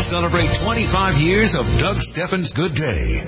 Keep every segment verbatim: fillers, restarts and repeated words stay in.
celebrate twenty-five years of Doug Steffens' Good Day.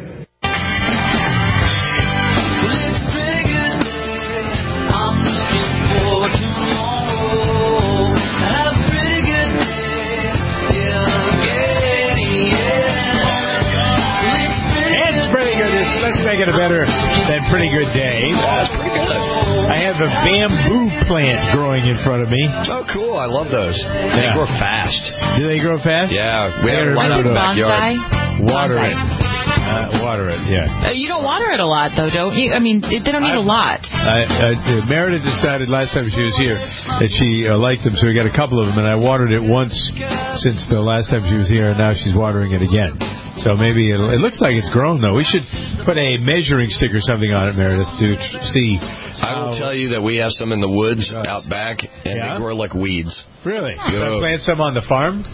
Let's make it a better than pretty good day. That's pretty good. I have a bamboo plant growing in front of me. Oh, cool. I love those. They Yeah. grow fast. Do they grow fast? Yeah. We They're have one like in the bonsai? backyard. Water Bonsai. it. Uh, water it, yeah. Uh, you don't water it a lot, though, don't you? I mean, they don't need a lot. I, uh, Meredith decided last time she was here that she uh, liked them, so we got a couple of them, and I watered it once since the last time she was here, and now she's watering it again. So maybe it'll, it looks like it's grown, though. We should put a measuring stick or something on it, Meredith, to tr- see. I will tell you that we have some in the woods out back, and Yeah? they grow like weeds. Really? Go. Should I plant some on the farm?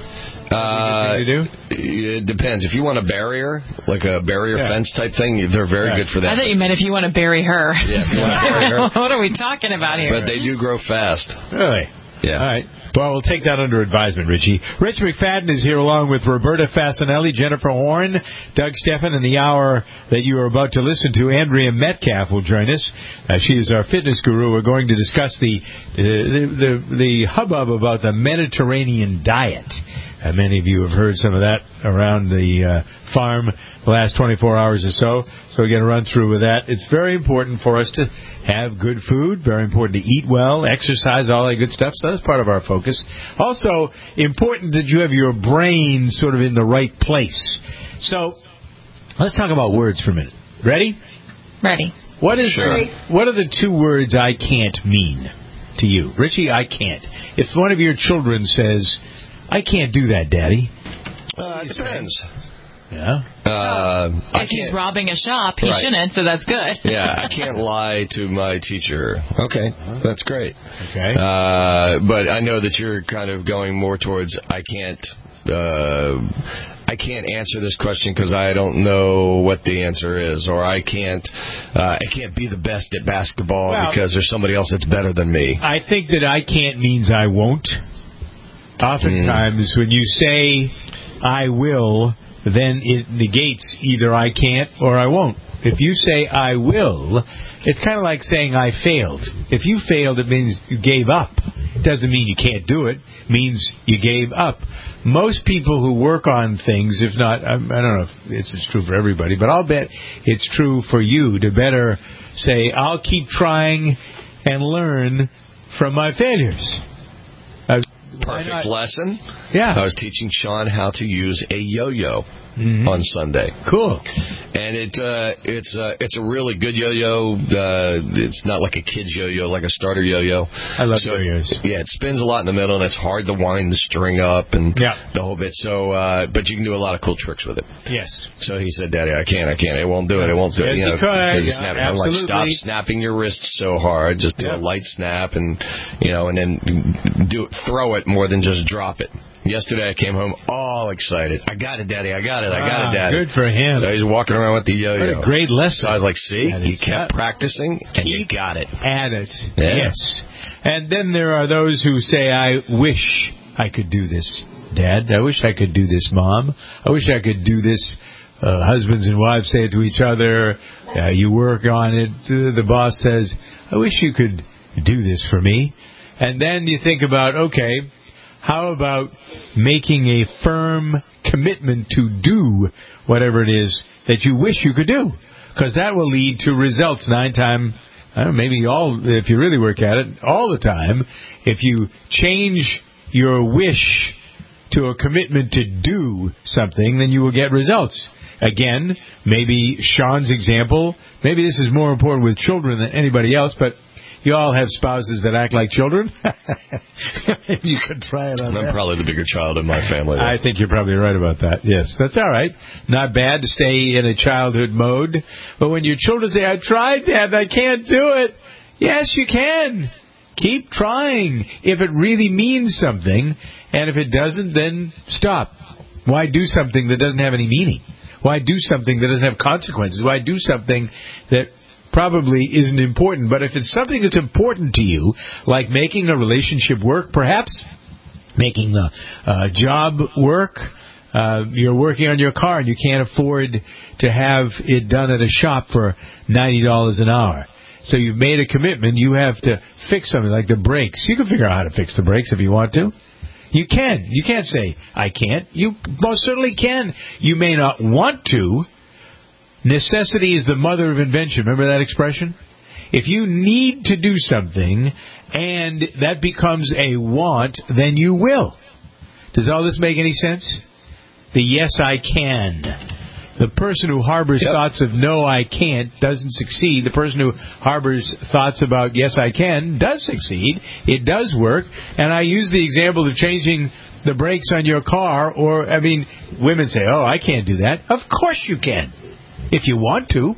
Uh, you do? It depends. If you want a barrier, like a barrier Yeah. fence type thing, they're very Yeah. good for that. I thought you meant if you want to bury her. Yeah, if you want to bury her. What are we talking about here? But they do grow fast. Really? Yeah. All right. Well, we'll take that under advisement, Richie. Rich McFadden is here along with Roberta Fasanelli, Jennifer Horn, Doug Steffen, and the hour that you are about to listen to, Andrea Metcalf will join us. Uh, she is our fitness guru. We're going to discuss the uh, the, the the hubbub about the Mediterranean diet. Uh, many of you have heard some of that around the uh, farm the last twenty-four hours or so. So we're going to run through with that. It's very important for us to have good food, very important to eat well, exercise, all that good stuff. So that's part of our focus. Also, important that you have your brain sort of in the right place. So let's talk about words for a minute. Ready? Ready. What is Sure. what are the two words I can't mean to you? Richie, I can't. If one of your children says, I can't do that, Daddy. Uh, it depends. Yeah. Uh, I If he's can't- robbing a shop, he Right. shouldn't, so that's good. Yeah, I can't lie to my teacher. Okay, that's great. Okay. Uh, but I know that you're kind of going more towards I can't. Uh, I can't answer this question because I don't know what the answer is, or I can't. Uh, I can't be the best at basketball Well, because there's somebody else that's better than me. I think that I can't means I won't. Oftentimes, Mm. when you say I will, then it negates either I can't or I won't. If you say I will, it's kind of like saying I failed. If you failed, it means you gave up. It doesn't mean you can't do it. It means you gave up. Most people who work on things, if not, I don't know if this is true for everybody, but I'll bet it's true for you to better say, I'll keep trying and learn from my failures. Uh, Perfect lesson. Yeah. I was teaching Sean how to use a yo-yo Mhm. on Sunday. Cool. And it uh, it's uh, it's a really good yo-yo. Uh, it's not like a kid's yo-yo, like a starter yo-yo. I love so, yo-yos. Yeah, it spins a lot in the middle, and it's hard to wind the string up and Yeah. the whole bit. So, uh, but you can do a lot of cool tricks with it. Yes. So he said, "Daddy, I can't, I can't. It won't do it. It won't do it." Yes, You know, you could. 'cause Yeah, snap- I'm like, stop absolutely. snapping your wrists so hard. Just do Yeah. a light snap, and you know, and then do it, throw it more than just drop it. Yesterday I came home all excited. I got it, Daddy. I got it. I got Ah, it, Daddy. good for him. So he's walking around with the yo-yo. What a great lesson. So I was like, see, That you is- kept practicing and you Keep got it. At it. Yeah. Yes. And then there are those who say, I wish I could do this, Dad. I wish I could do this, Mom. I wish I could do this. Uh, husbands and wives say it to each other. Uh, you work on it. Uh, the boss says, I wish you could do this for me. And then you think about, okay, how about making a firm commitment to do whatever it is that you wish you could do? Because that will lead to results nine times, I don't know, maybe all, if you really work at it, all the time. If you change your wish to a commitment to do something, then you will get results. Again, maybe Sean's example, maybe this is more important with children than anybody else, but you all have spouses that act like children. You could try it on I'm that. probably the bigger child in my family. though. I think you're probably right about that. Yes, that's all right. Not bad to stay in a childhood mode. But when your children say, I tried, Dad, I can't do it. Yes, you can. Keep trying if it really means something. And if it doesn't, then stop. Why do something that doesn't have any meaning? Why do something that doesn't have consequences? Why do something that probably isn't important? But if it's something that's important to you, like making a relationship work, perhaps, making a uh, job work, Uh, you're working on your car and you can't afford to have it done at a shop for ninety dollars an hour. So you've made a commitment. You have to fix something like the brakes. You can figure out how to fix the brakes if you want to. You can. You can't say, I can't. You most certainly can. You may not want to. Necessity is the mother of invention. Remember that expression? If you need to do something and that becomes a want, then you will. Does all this make any sense? The yes, I can. The person who harbors yep. thoughts of no, I can't doesn't succeed. The person who harbors thoughts about yes, I can does succeed. It does work. And I use the example of changing the brakes on your car. Or, I mean, women say, oh, I can't do that. Of course you can, if you want to.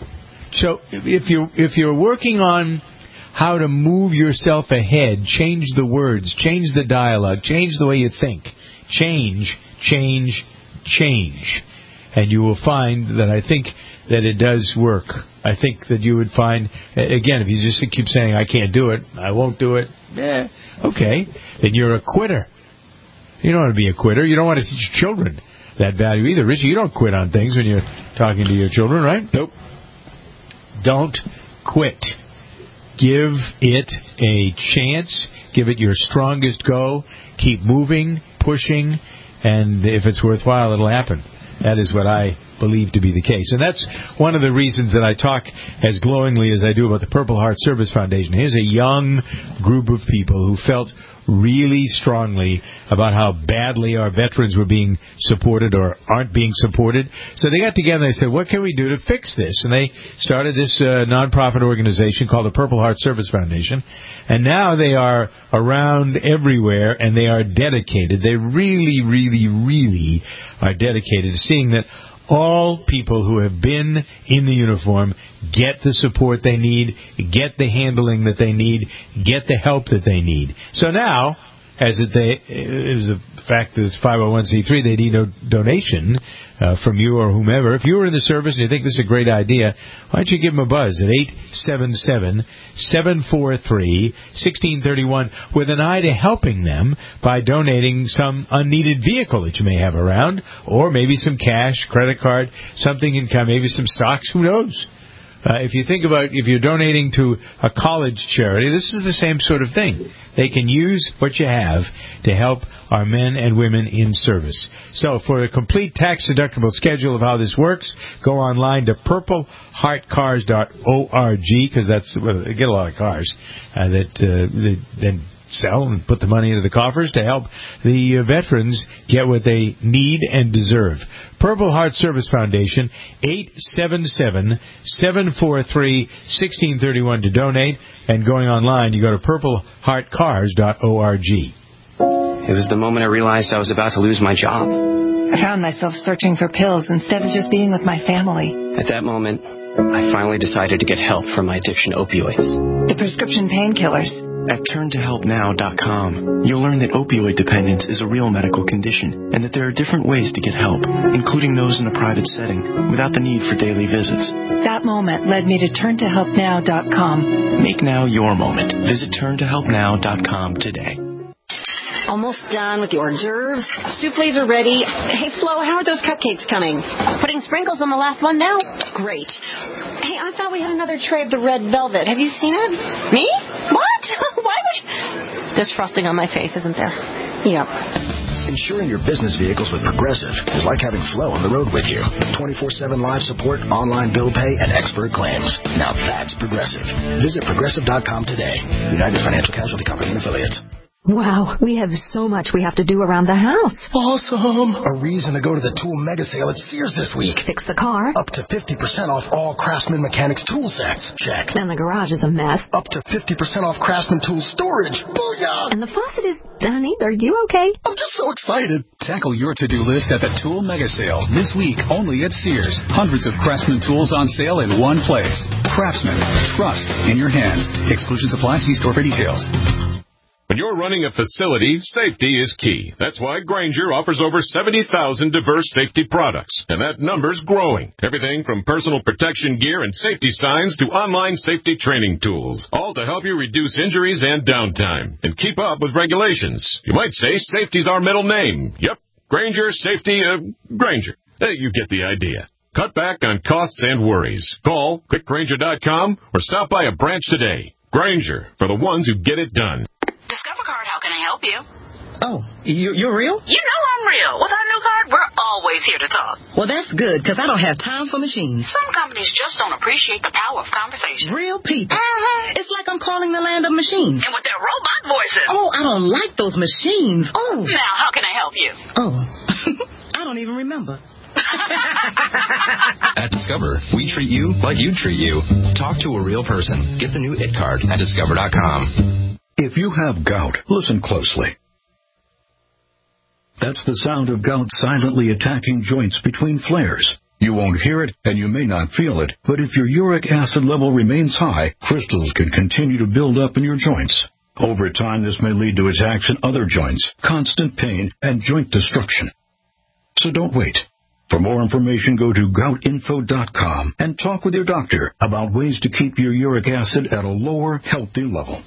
So if you're, if you're working on how to move yourself ahead, change the words, change the dialogue, change the way you think. Change, change, change. And you will find that I think that it does work. I think that you would find, again, if you just keep saying, I can't do it, I won't do it, eh, okay, then you're a quitter. You don't want to be a quitter. You don't want to teach children that value either. Richie, you don't quit on things when you're talking to your children, right? Nope. Don't quit. Give it a chance. Give it your strongest go. Keep moving, pushing, and if it's worthwhile, it'll happen. That is what I believe to be the case. And that's one of the reasons that I talk as glowingly as I do about the Purple Heart Service Foundation. Here's a young group of people who felt really strongly about how badly our veterans were being supported or aren't being supported. So they got together and they said, what can we do to fix this? And they started this uh, nonprofit organization called the Purple Heart Service Foundation. And now they are around everywhere and they are dedicated. They really, really, really are dedicated to seeing that all people who have been in the uniform get the support they need, get the handling that they need, get the help that they need. So now, as it they, is the fact that it's five oh one c three, they need no donation uh, from you or whomever. If you were in the service and you think this is a great idea, why don't you give them a buzz at eight seven seven, seven four three, one six three one with an eye to helping them by donating some unneeded vehicle that you may have around, or maybe some cash, credit card, something in kind, maybe some stocks, who knows? Uh, if you think about if you're donating to a college charity, this is the same sort of thing. They can use what you have to help our men and women in service. So for a complete tax-deductible schedule of how this works, go online to purple heart cars dot org, because that's well, they get a lot of cars uh, that uh, they then sell and put the money into the coffers to help the uh, veterans get what they need and deserve. Purple Heart Service Foundation, eight seven seven, seven four three, one six three one to donate. And going online, you go to purple heart cars dot org. It was the moment I realized I was about to lose my job. I found myself searching for pills instead of just being with my family. At that moment, I finally decided to get help for my addiction to opioids. The prescription painkillers. At turn to help now dot com, you'll learn that opioid dependence is a real medical condition and that there are different ways to get help, including those in a private setting, without the need for daily visits. That moment led me to turn to help now dot com. Make now your moment. Visit turn to help now dot com today. Almost done with the hors d'oeuvres. Souffles are ready. Hey, Flo, how are those cupcakes coming? Putting sprinkles on the last one now? Great. Hey, I thought we had another tray of the red velvet. Have you seen it? Me? What? Why would you? There's frosting on my face, isn't there? Yep. Insuring your business vehicles with Progressive is like having Flo on the road with you. twenty-four seven live support, online bill pay, and expert claims. Now that's Progressive. Visit progressive dot com today. United Financial Casualty Company and Affiliates. Wow, we have so much we have to do around the house. Awesome! A reason to go to the Tool Mega Sale at Sears this week. Fix the car. Up to fifty percent off all Craftsman Mechanics tool sets. Check. And the garage is a mess. Up to fifty percent off Craftsman tool storage. Booyah! And the faucet is, honey, are you okay? I'm just so excited. Tackle your to-do list at the Tool Mega Sale this week only at Sears. Hundreds of Craftsman tools on sale in one place. Craftsman, trust in your hands. Exclusions apply. See store for details. When you're running a facility, safety is key. That's why Grainger offers over seventy thousand diverse safety products, and that number's growing. Everything from personal protection gear and safety signs to online safety training tools, all to help you reduce injuries and downtime and keep up with regulations. You might say safety's our middle name. Yep. Granger, safety, uh, Granger. Hey, you get the idea. Cut back on costs and worries. Call click granger dot com or stop by a branch today. Granger, for the ones who get it done. Discover Card, how can I help you? Oh, you, you're real? You know I'm real. With our new card, we're always here to talk. Well, that's good, because I don't have time for machines. Some companies just don't appreciate the power of conversation. Real people. Mm-hmm. It's like I'm calling the land of machines. And with their robot voices. Oh, I don't like those machines. Oh. Now, how can I help you? Oh, I don't even remember. At Discover, we treat you like you'd treat you. Talk to a real person. Get the new It Card at discover dot com. If you have gout, listen closely. That's the sound of gout silently attacking joints between flares. You won't hear it, and you may not feel it, but if your uric acid level remains high, crystals can continue to build up in your joints. Over time, this may lead to attacks in other joints, constant pain, and joint destruction. So don't wait. For more information, go to gout info dot com and talk with your doctor about ways to keep your uric acid at a lower, healthy level.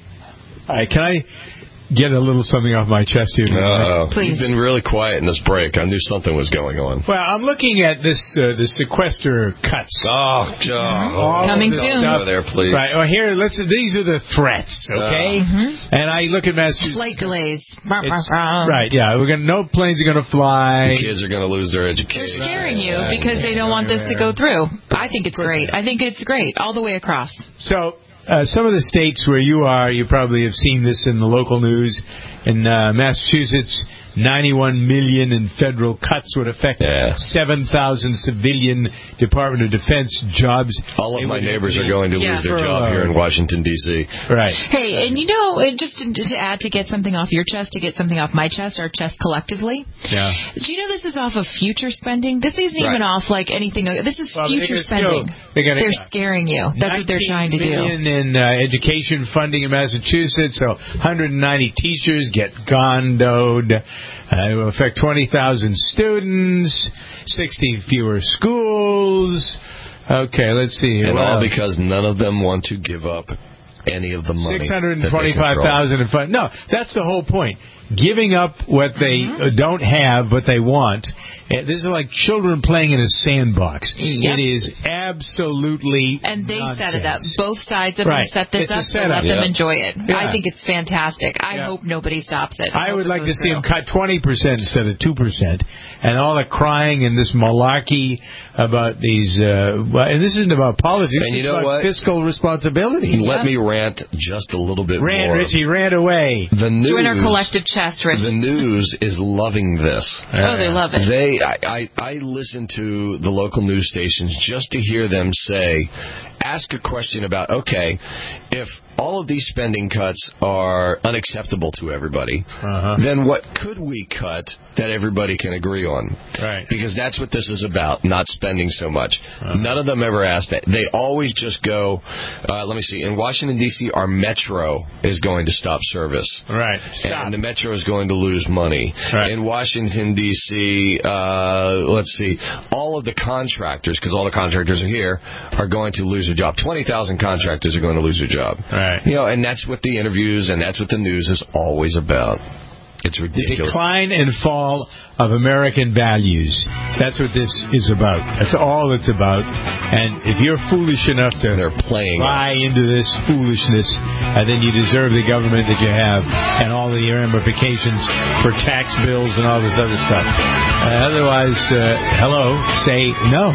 All right, can I get a little something off my chest here? Uh-oh. Please. You've been really quiet in this break. I knew something was going on. Well, I'm looking at this, uh, the sequester cuts. Oh, God. All Coming of this soon. stuff. Go there, please. Right. Well, here, let's. These are the threats, okay? Uh, mm-hmm. And I look at Massachusetts. Flight delays. It's, right. Yeah. We're gonna. No planes are gonna fly. The kids are gonna lose their They're education. scaring you because they don't want this to go through. I think it's great. I think it's great all the way across. So. Uh, some of the states where you are, you probably have seen this in the local news. In uh, Massachusetts, ninety-one million dollars in federal cuts would affect yeah. seven thousand civilian Department of Defense jobs. All of my neighbors are going to yeah. lose their job here in Washington, D C Right. Hey, and you know, it just to, to add, to get something off your chest, to get something off my chest, our chest collectively. Yeah. Do you know this is off of future spending? This isn't Right. even off like anything. This is well, future they're spending. Still, they're, gonna, they're scaring you. That's what they're trying to do. nineteen million dollars in uh, education funding in Massachusetts, so one hundred ninety teachers get gondoed. Uh, it will affect twenty thousand students, sixty fewer schools. Okay, let's see here. And what all else? because none of them want to give up any of the money. six hundred twenty-five thousand in fund. No, that's the whole point. Giving up what they mm-hmm. don't have, what they want. This is like children playing in a sandbox. Yep. It is absolutely And they nonsense. set it up. Both sides of right. them set this it's up to let yep. them enjoy it. Yeah. I think it's fantastic. I yeah. hope nobody stops it. I, I would it like to see through. them cut twenty percent instead of two percent. And all the crying and this malarkey about these, uh, well, and this isn't about politics, and you it's know about what? fiscal responsibility. Let yeah. me rant just a little bit Rant, more. Richie, rant away. The news, Join our collective chest, Rich. The news is loving this. Oh, they love it. They, I, I, I listen to the local news stations just to hear them say, ask a question about, okay, if all of these spending cuts are unacceptable to everybody, uh-huh. then what could we cut that everybody can agree on? Right. Because that's what this is about, not spending so much. Uh-huh. None of them ever ask that. They always just go, uh, let me see, in Washington, D C, our metro is going to stop service. Right. Stop. And the metro is going to lose money. Right. In Washington, D C, uh, let's see, all of the contractors, because all the contractors are here, are going to lose their job. twenty thousand contractors are going to lose their job. Right. You know, and that's what the interviews and that's what the news is always about. It's ridiculous. The decline and fall of American values. That's what this is about. That's all it's about. And if you're foolish enough to They're playing buy us. into this foolishness, uh, then you deserve the government that you have and all the ramifications for tax bills and all this other stuff. Uh, otherwise, uh, hello, say no.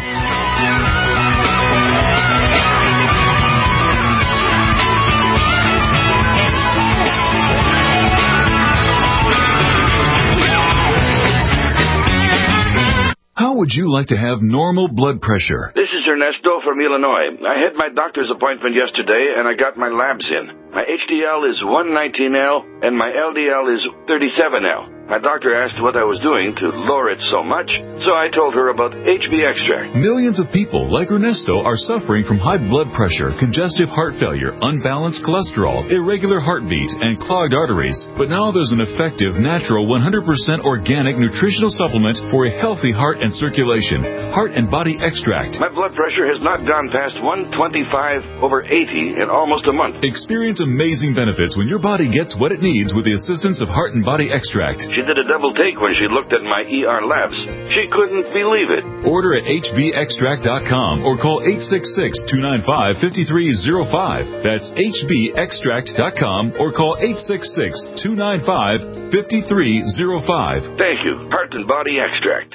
How would you like to have normal blood pressure? This is Ernesto from Illinois. I had my doctor's appointment yesterday, and I got my labs in. My H D L is one nineteen L, and my L D L is thirty-seven L. My doctor asked what I was doing to lower it so much, so I told her about H B extract. Millions of people like Ernesto are suffering from high blood pressure, congestive heart failure, unbalanced cholesterol, irregular heartbeat, and clogged arteries. But now there's an effective, natural, one hundred percent organic nutritional supplement for a healthy heart and circulation. Heart and Body Extract. My blood pressure has not gone past one twenty-five over eighty in almost a month. Experience amazing benefits when your body gets what it needs with the assistance of Heart and Body Extract. She did a double take when she looked at my E R labs. She couldn't believe it. Order at H B extract dot com or call eight six six, two nine five, five three zero five. That's H B extract dot com or call eight six six, two nine five, five three zero five. Thank you. Heart and Body Extract.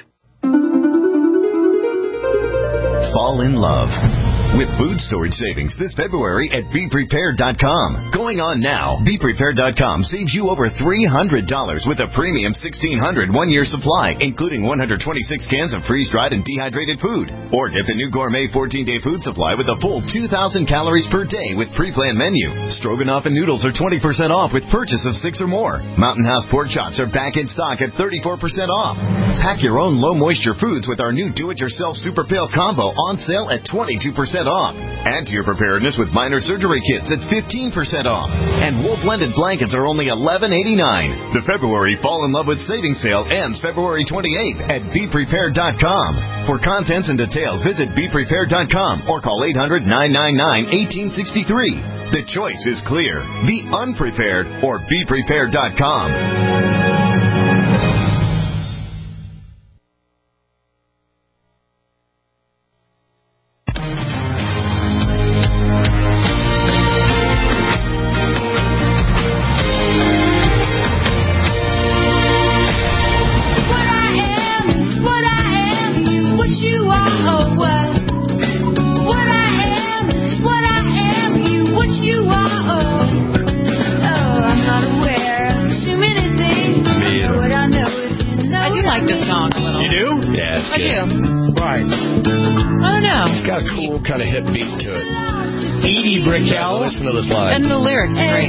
Fall in love with food storage savings this February at be prepared dot com. Going on now, be prepared dot com saves you over three hundred dollars with a premium sixteen hundred one-year supply, including one hundred twenty-six cans of freeze-dried and dehydrated food. Or get the new gourmet fourteen-day food supply with a full two thousand calories per day with pre-planned menu. Stroganoff and noodles are twenty percent off with purchase of six or more. Mountain House pork chops are back in stock at thirty-four percent off. Pack your own low-moisture foods with our new do-it-yourself Super Pail Combo on sale at twenty-two percent off. Add to your preparedness with minor surgery kits at fifteen percent off. And wool blended blankets are only eleven eighty-nine. The February Fall in Love with Savings sale ends February twenty-eighth at be prepared dot com. For contents and details, visit be prepared dot com or call eight hundred, nine nine nine, one eight six three. The choice is clear. Be unprepared or be prepared dot com. Kind of hip beat to it. Edie Brickell. Listen to this line. And the lyrics are great.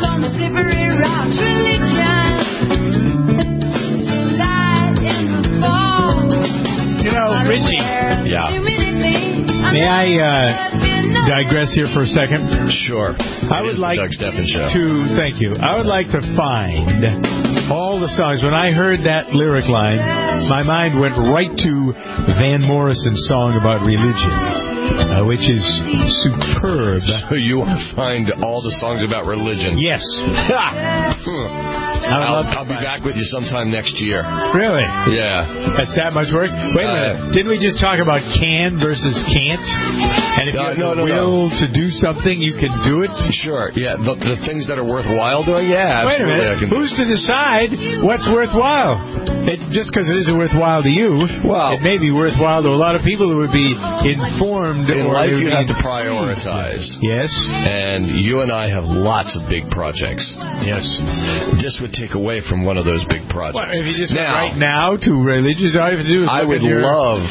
You know, Richie. Yeah. May I uh, digress here for a second? Sure. I would like Doug Steffen Show. to, thank you. I would like to find all the songs. When I heard that lyric line, my mind went right to Van Morrison's song about religion. Uh, which is superb. So you want to find all the songs about religion? Yes. I'll, I'll be back with you sometime next year. Really? Yeah. That's that much work? Wait a minute. Uh, Didn't we just talk about can versus can't? And if no, you have no, the no, will no. to do something, you can do it? Sure. Yeah. The, the things that are worthwhile doing? Yeah, absolutely. Wait a minute. I can Who's to decide what's worthwhile? It, just because it isn't worthwhile to you, well, it may be worthwhile to a lot of people who would be informed. In or life, you have in... to prioritize. Yes. And you and I have lots of big projects. Yes. This would take away from one of those big projects. Well, if you just now, went right now to religious, all you have to do is I look would at your... love,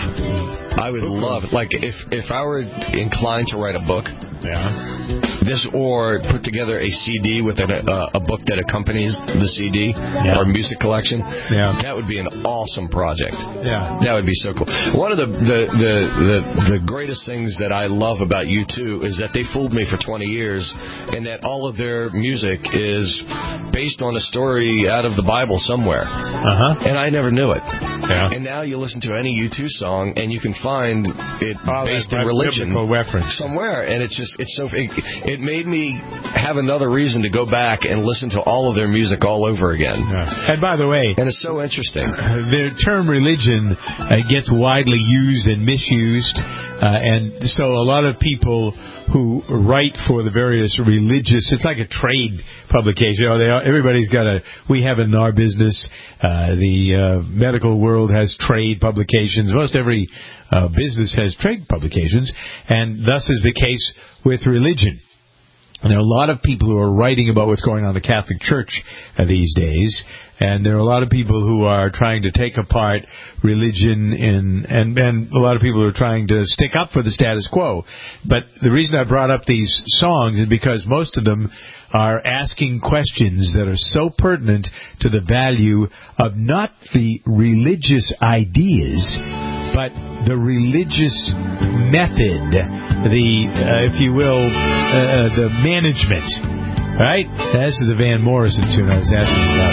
I would love, like if if I were inclined to write a book, yeah. This or put together a C D with a, uh, a book that accompanies the C D yeah. or music collection. Yeah. That would be an awesome project. Yeah. That would be so cool. One of the the, the, the the greatest things that I love about U two is that they fooled me for twenty years and that all of their music is based on a story out of the Bible somewhere. Uh-huh. And I never knew it. Yeah. And now you listen to any U two song and you can find it oh, based in religion reference. somewhere. And it's just, it's so, it, it made me have another reason to go back and listen to all of their music all over again. Yeah. And by the way, and it's so interesting. The term religion uh, gets widely used and misused, uh, and so a lot of people who write for the various religious, it's like a trade publication. You know, they are, everybody's got a, we have in our business, uh, the uh, medical world has trade publications. Most every uh, business has trade publications, and thus is the case with religion. And there are a lot of people who are writing about what's going on in the Catholic Church uh, these days, and there are a lot of people who are trying to take apart religion, in, and, and a lot of people who are trying to stick up for the status quo. But the reason I brought up these songs is because most of them are asking questions that are so pertinent to the value of not the religious ideas, but the religious method, the, uh, if you will, uh, the management. Right? This is the Van Morrison tune I was asking about.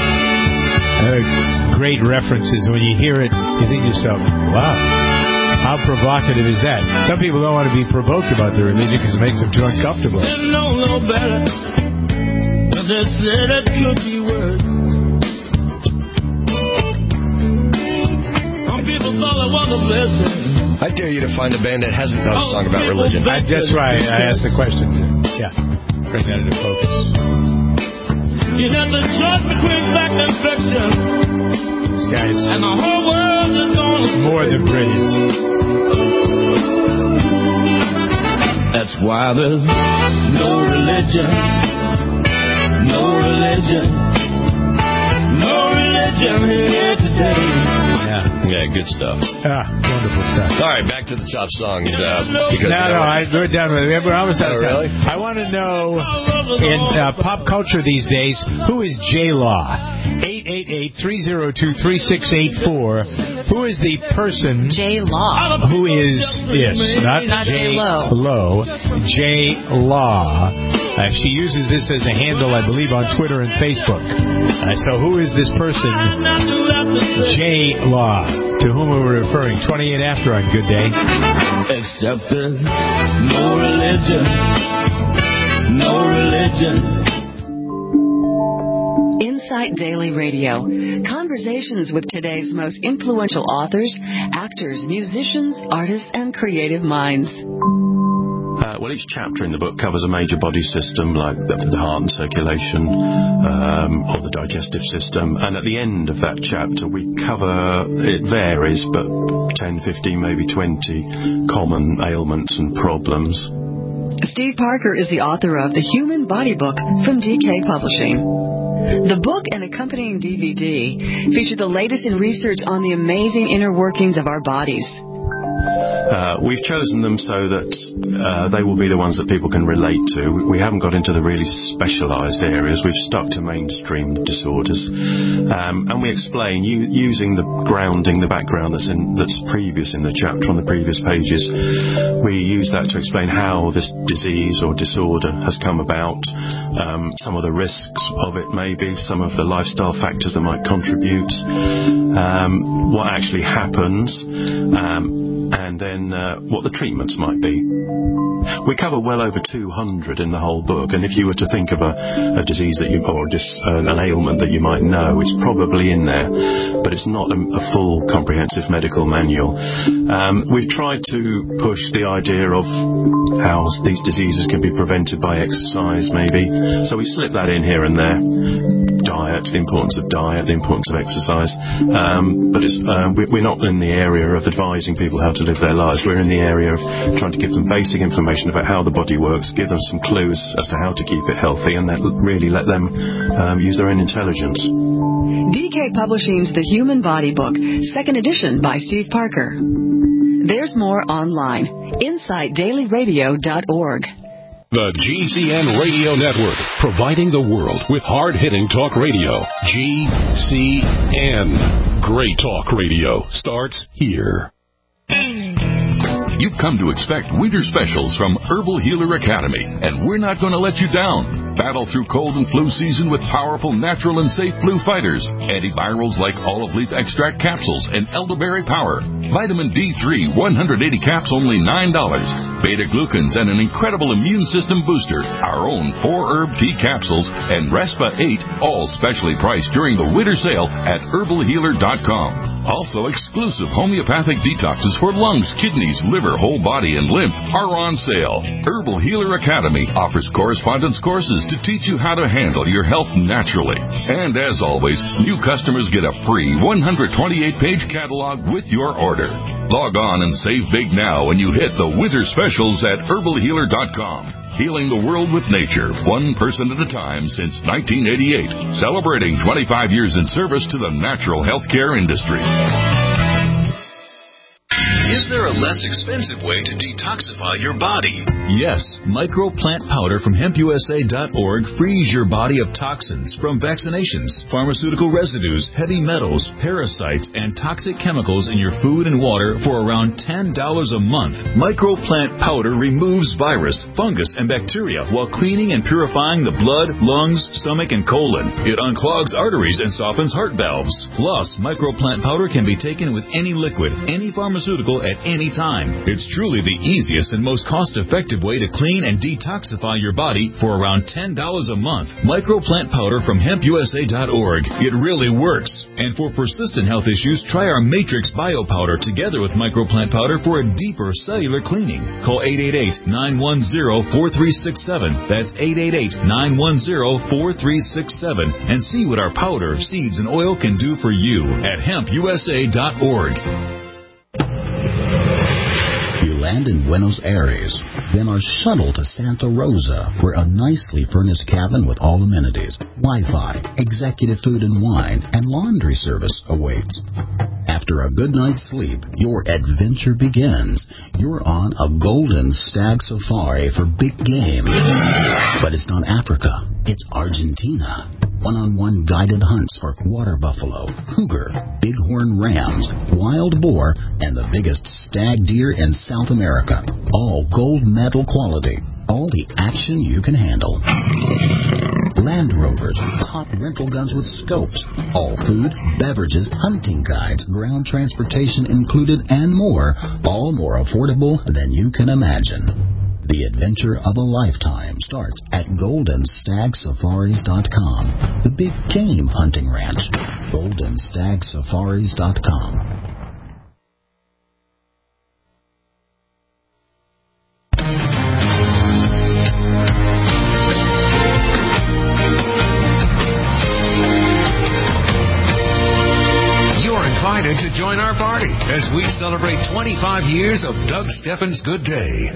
Uh, great references. When you hear it, you think to yourself, wow, how provocative is that? Some people don't want to be provoked about their religion because it makes them too uncomfortable. No, no better. But they said it could be worse. I dare you to find a band that hasn't done a song about religion. I, that's why I asked the question. Yeah, bring that into focus. You have the choice between fact and fiction. This guy's and the whole world is gonna more than brilliant. That's why there's no religion, no religion, no religion here today. Yeah, yeah, good stuff. Ah, wonderful stuff. All right, back to the top song. Uh, because no, no, I, we're done with it. We're almost out of time. Really? I want to know, in uh, pop culture these days, who is J-Law? eight eight eight, three oh two, three six eight four. Who is the person? J-Law. Who is, yes, not, not J-Lo. J-Lo. J-Law. Uh, she uses this as a handle, I believe, on Twitter and Facebook. Uh, so who is this person? J-Law. To whom are we referring? twenty-eight after on Good Day. Except there's no religion, no religion. Insight Daily Radio. Conversations with today's most influential authors, actors, musicians, artists, and creative minds. Uh, well, each chapter in the book covers a major body system like the, the heart and circulation, um, or the digestive system. And at the end of that chapter, we cover, it varies, but ten, fifteen, maybe twenty common ailments and problems. Steve Parker is the author of The Human Body Book from D K Publishing. The book and accompanying D V D feature the latest in research on the amazing inner workings of our bodies. Uh, we've chosen them so that uh, they will be the ones that people can relate to. We haven't got into the really specialised areas. We've stuck to mainstream disorders. Um, and we explain, u- using the grounding, the background that's, in, that's previous in the chapter on the previous pages, we use that to explain how this disease or disorder has come about, um, some of the risks of it maybe, some of the lifestyle factors that might contribute, um, what actually happens, um, and then uh, what the treatments might be. We cover well over two hundred in the whole book, and if you were to think of a, a disease that you, or just uh, an ailment that you might know, it's probably in there, but it's not a, a full comprehensive medical manual. Um, we've tried to push the idea of how these diseases can be prevented by exercise, maybe, so we slip that in here and there. Diet, the importance of diet, the importance of exercise, um, but it's, uh, we, we're not in the area of advising people how to live their lives. We're in the area of trying to give them basic information about how the body works, give them some clues as to how to keep it healthy, and that really let them um, use their own intelligence. D K Publishing's The Human Body Book, second edition by Steve Parker. There's more online. insight daily radio dot org. The G C N Radio Network, providing the world with hard-hitting talk radio. G C N. Great talk radio starts here. You've come to expect winter specials from Herbal Healer Academy, and we're not going to let you down. Battle through cold and flu season with powerful, natural, and safe flu fighters. Antivirals like olive leaf extract capsules and elderberry power. Vitamin D three, one hundred eighty caps, only nine dollars. Beta-glucans and an incredible immune system booster. Our own four-herb tea capsules and Respa eight, all specially priced during the winter sale at herbal healer dot com. Also, exclusive homeopathic detoxes for lungs, kidneys, liver, whole body, and lymph are on sale. Herbal Healer Academy offers correspondence courses to teach you how to handle your health naturally. And as always, new customers get a free one hundred twenty-eight page catalog with your order. Log on and save big now when you hit the winter specials at herbal healer dot com. Healing the world with nature, one person at a time since nineteen eighty-eight. Celebrating twenty-five years in service to the natural healthcare industry. Is there a less expensive way to detoxify your body? Yes, Micro Plant Powder from hemp u s a dot org frees your body of toxins from vaccinations, pharmaceutical residues, heavy metals, parasites, and toxic chemicals in your food and water for around ten dollars a month. Micro Plant Powder removes virus, fungus, and bacteria while cleaning and purifying the blood, lungs, stomach, and colon. It unclogs arteries and softens heart valves. Plus, Micro Plant Powder can be taken with any liquid, any pharmaceutical, vehicle at any time. It's truly the easiest and most cost-effective way to clean and detoxify your body for around ten dollars a month. Microplant powder from hemp u s a dot org. It really works. And for persistent health issues, try our Matrix Bio Powder together with Microplant Powder for a deeper cellular cleaning. Call eight eight eight, nine one zero, four three six seven. That's eight eight eight, nine one zero, four three six seven. And see what our powder, seeds, and oil can do for you at hemp u s a dot org. You land in Buenos Aires, then are shuttled to Santa Rosa, where a nicely furnished cabin with all amenities, Wi-Fi, executive food and wine, and laundry service awaits. After a good night's sleep, your adventure begins. You're on a golden stag safari for big game. But it's not Africa. It's Argentina. One-on-one guided hunts for water buffalo, cougar, bighorn rams, wild boar, and the biggest stag deer in South America. All gold medal quality. All the action you can handle. Land Rovers, top rental guns with scopes. All food, beverages, hunting guides, ground transportation included, and more. All more affordable than you can imagine. The adventure of a lifetime starts at golden stag safaris dot com. The big game hunting ranch. golden stag safaris dot com. Invited to join our party as we celebrate twenty-five years of Doug Steffens' Good Day.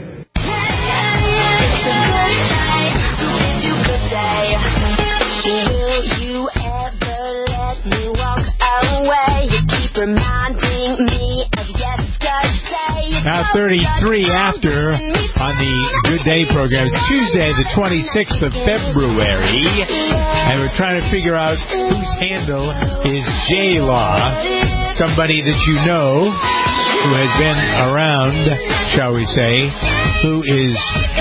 Will you ever let me walk away? You keep reminding me of yesterday. Now thirty-three after on the Good Day program. It's Tuesday, the twenty-sixth of February, and we're trying to figure out whose handle is J-Law, somebody that you know who has been around, shall we say, who is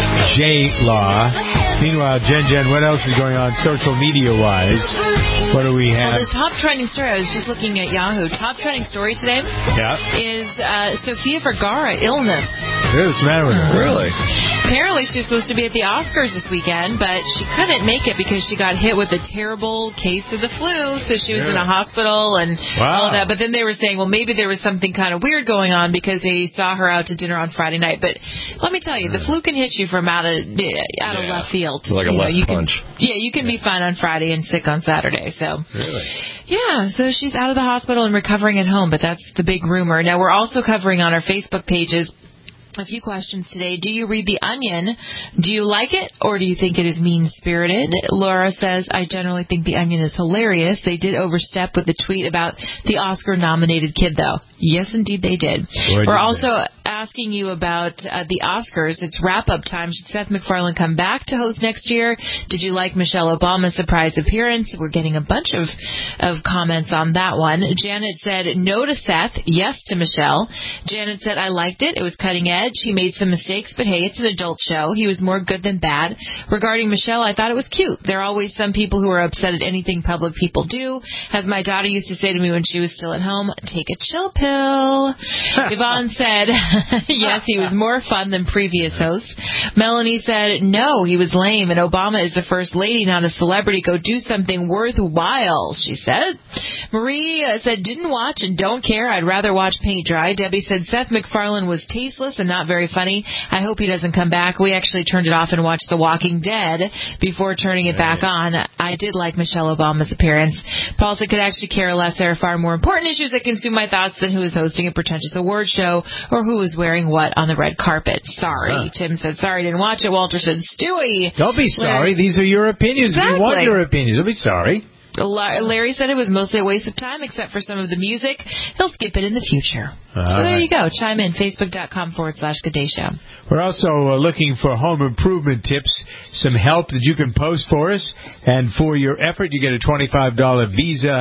J-Law. Meanwhile, Jen Jen, what else is going on social media-wise? What do we have? Well, the top trending story, I was just looking at Yahoo, top trending story today yeah. is uh, Sofia Vergara illness. What's the matter with her? Really? Apparently she's supposed to be at the Oscars this weekend, but she couldn't make it because she got hit with a terrible case of the flu, so she was yeah. in a hospital and wow. all of that. But then they were saying, well, maybe there was something kind of weird going on because they saw her out to dinner on Friday night. But let me tell you, the flu can hit you from out of, out of yeah. left field. It's like a you left know, you punch. Can, yeah, you can be fine on Friday and sick on Saturday. So, really? Yeah, so she's out of the hospital and recovering at home, but that's the big rumor. Now, we're also covering on our Facebook pages a few questions today. Do you read The Onion? Do you like it, or do you think it is mean-spirited? Laura says, I generally think The Onion is hilarious. They did overstep with the tweet about the Oscar-nominated kid, though. Yes, indeed, they did. Or We're did also they? asking you about uh, the Oscars. It's wrap-up time. Should Seth MacFarlane come back to host next year? Did you like Michelle Obama's surprise appearance? We're getting a bunch of, of comments on that one. Janet said, no to Seth, yes to Michelle. Janet said, I liked it. It was cutting edge. He made some mistakes, but hey, it's an adult show. He was more good than bad. Regarding Michelle, I thought it was cute. There are always some people who are upset at anything public people do. As my daughter used to say to me when she was still at home, take a chill pill. Yvonne said, yes, he was more fun than previous hosts. Melanie said, no, he was lame, and Obama is the first lady, not a celebrity. Go do something worthwhile, she said. Marie said, didn't watch and don't care. I'd rather watch paint dry. Debbie said, Seth MacFarlane was tasteless and not very funny. I hope he doesn't come back. We actually turned it off and watched The Walking Dead before turning it back on. I did like Michelle Obama's appearance. Paul said, could actually care less. There are far more important issues that consume my thoughts than who is hosting a pretentious award show or who is wearing what on the red carpet. Sorry. Huh. Tim said, sorry, didn't watch it. Walter said, Stewie. Don't be sorry. These are your opinions. Exactly. We want your opinions. Don't be sorry. Larry said it was mostly a waste of time except for some of the music. He'll skip it in the future. All so there right. you go. Chime in. Facebook.com forward slash Good Day Show. We're also uh, looking for home improvement tips, some help that you can post for us. And for your effort, you get a twenty-five dollars Visa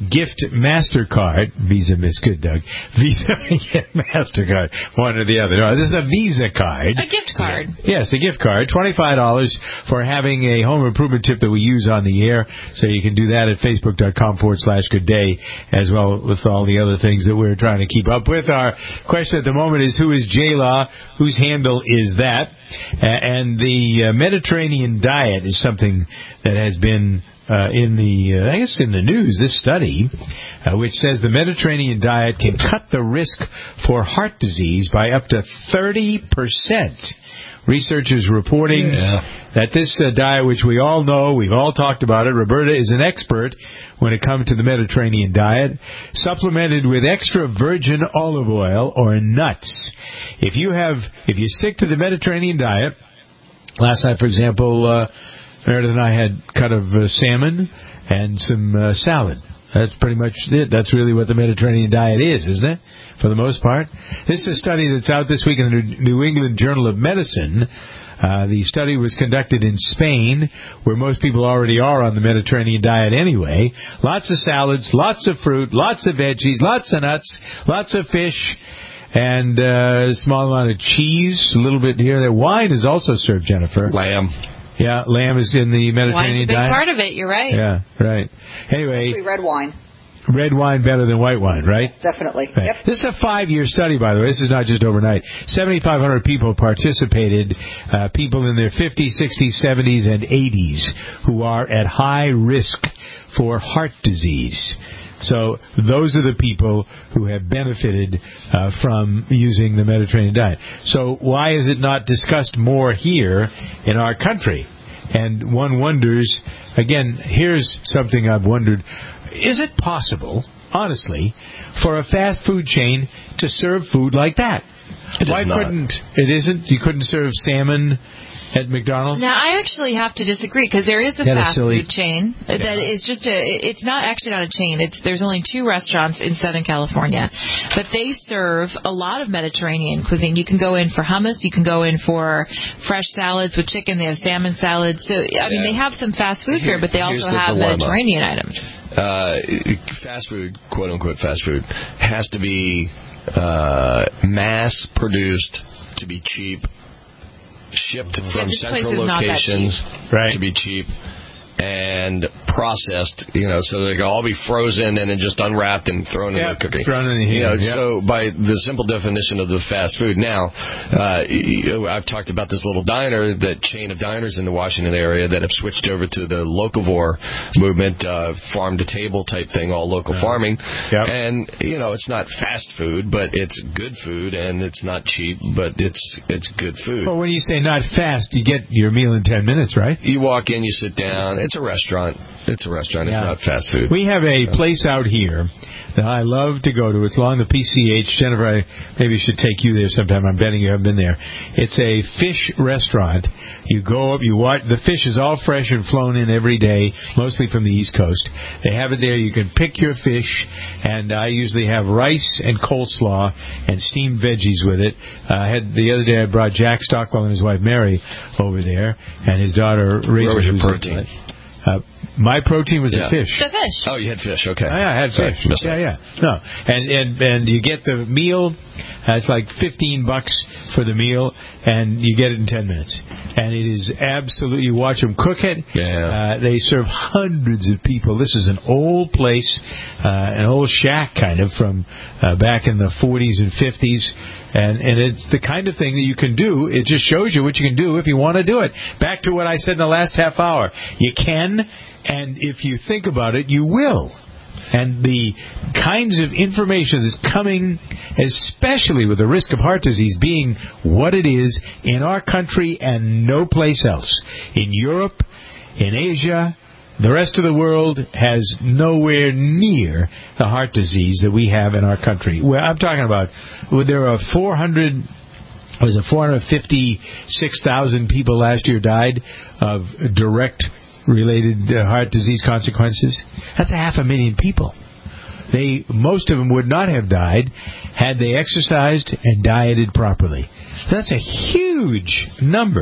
gift MasterCard. Visa is good, Doug. Visa MasterCard. One or the other. No, this is a Visa card. A gift card. Yes, a gift card. twenty-five dollars for having a home improvement tip that we use on the air. So you can do that at facebook.com forward slash good day, as well with all the other things that we're trying to keep up with. Our question at the moment is, who is J-Law? Whose handle is that? Uh, and the uh, Mediterranean diet is something that has been uh, in the, uh, I guess in the news, this study, uh, which says the Mediterranean diet can cut the risk for heart disease by up to thirty percent. Researchers reporting yeah. that this uh, diet, which we all know, we've all talked about it, Roberta is an expert when it comes to the Mediterranean diet, supplemented with extra virgin olive oil or nuts. If you have, if you stick to the Mediterranean diet, last night, for example, uh, Meredith and I had cut of uh, salmon and some uh, salad. That's pretty much it. That's really what the Mediterranean diet is, isn't it? For the most part. This is a study that's out this week in the New England Journal of Medicine. Uh, the study was conducted in Spain, where most people already are on the Mediterranean diet anyway. Lots of salads, lots of fruit, lots of veggies, lots of nuts, lots of fish, and uh, a small amount of cheese, a little bit here and there. Wine is also served, Jennifer. Lamb. Yeah, lamb is in the Mediterranean Wine's a big diet. part of it, you're right. Yeah, right. Anyway. Especially red wine. Red wine better than white wine, right? Definitely. Right. Yep. This is a five-year study, by the way. This is not just overnight. seventy-five hundred people participated, uh, people in their fifties, sixties, seventies, and eighties who are at high risk for heart disease. So those are the people who have benefited uh, from using the Mediterranean diet. So why is it not discussed more here in our country? And one wonders, again, here's something I've wondered. Is it possible, honestly, for a fast food chain to serve food like that? It Why is not. couldn't it? Isn't you couldn't serve salmon at McDonald's? Now, I actually have to disagree because there is a That is fast silly. food chain that Yeah. is just a. It's not actually not a chain. It's there's only two restaurants in Southern California, but they serve a lot of Mediterranean cuisine. You can go in for hummus. You can go in for fresh salads with chicken. They have salmon salads. So I mean, Yeah. they have some fast food here, but they Here's also the have dilemma. Mediterranean items. Uh, fast food, quote unquote fast food, has to be uh, mass produced to be cheap, shipped from this place central is not that locations Right. to be cheap, and processed, you know, so they can all be frozen and then just unwrapped and thrown in Yep, the cookie. thrown in the heat, You know, yep. So by the simple definition of the fast food. Now, uh, you- I've talked about this little diner, that chain of diners in the Washington area that have switched over to the locavore movement, uh, farm to table type thing, all local farming. Yep. And you know, it's not fast food, but it's good food, and it's not cheap, but it's it's good food. Well, when you say not fast, you get your meal in ten minutes, right? You walk in, you sit down. It's a restaurant. It's a restaurant. It's Yeah. not fast food. We have a place out here that I love to go to. It's along the P C H. Jennifer, I maybe should take you there sometime. I'm betting you haven't been there. It's a fish restaurant. You go up, you watch. The fish is all fresh and flown in every day, mostly from the East Coast. They have it there. You can pick your fish, and I usually have rice and coleslaw and steamed veggies with it. Uh, I had the other day I brought Jack Stockwell and his wife Mary over there, and his daughter Rachel. Where was your who's- protein? Uh, my protein was Yeah. the fish. The fish. Oh, you had fish. Okay. Oh, yeah, I had Sorry, fish. missed Yeah, that. yeah. No, and and and you get the meal. Uh, it's like fifteen bucks for the meal, and you get it in ten minutes. And it is absolutely. You watch them cook it. Yeah. Uh, they serve hundreds of people. This is an old place, uh, an old shack kind of from uh, back in the forties and fifties. And and it's the kind of thing that you can do. It just shows you what you can do if you want to do it. Back to what I said in the last half hour. You can, and if you think about it, you will. And the kinds of information that's coming, especially with the risk of heart disease being what it is in our country and no place else. In Europe, in Asia, the rest of the world has nowhere near the heart disease that we have in our country. Well, I'm talking about, well, there are four hundred, was it four hundred fifty-six thousand people last year died of direct related uh, heart disease consequences. That's a half a million people. They, most of them would not have died had they exercised and dieted properly. That's a huge number.